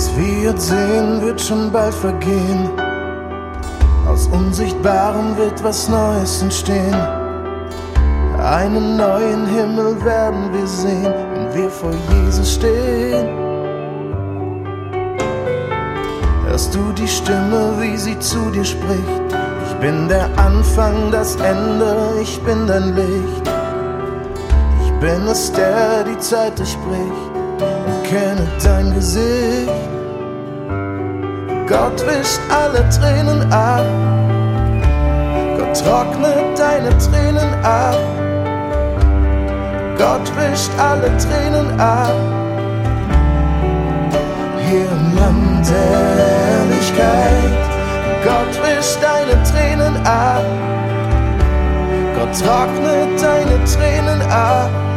wir jetzt sehen, wird schon bald vergehen. Aus Unsichtbarem wird was Neues entstehen. Einen neuen Himmel werden wir sehen, wenn wir vor Jesus stehen. Hörst du die Stimme, wie sie zu dir spricht? Ich bin der Anfang, das Ende, ich bin dein Licht. Ich bin es, der die Zeit durchbricht und kenne dein Gesicht. Gott wischt alle Tränen ab, Gott trocknet deine Tränen ab. Gott wischt alle Tränen ab. Hier im Land der Herrlichkeit, Gott wischt deine Tränen ab, Gott trocknet deine Tränen ab.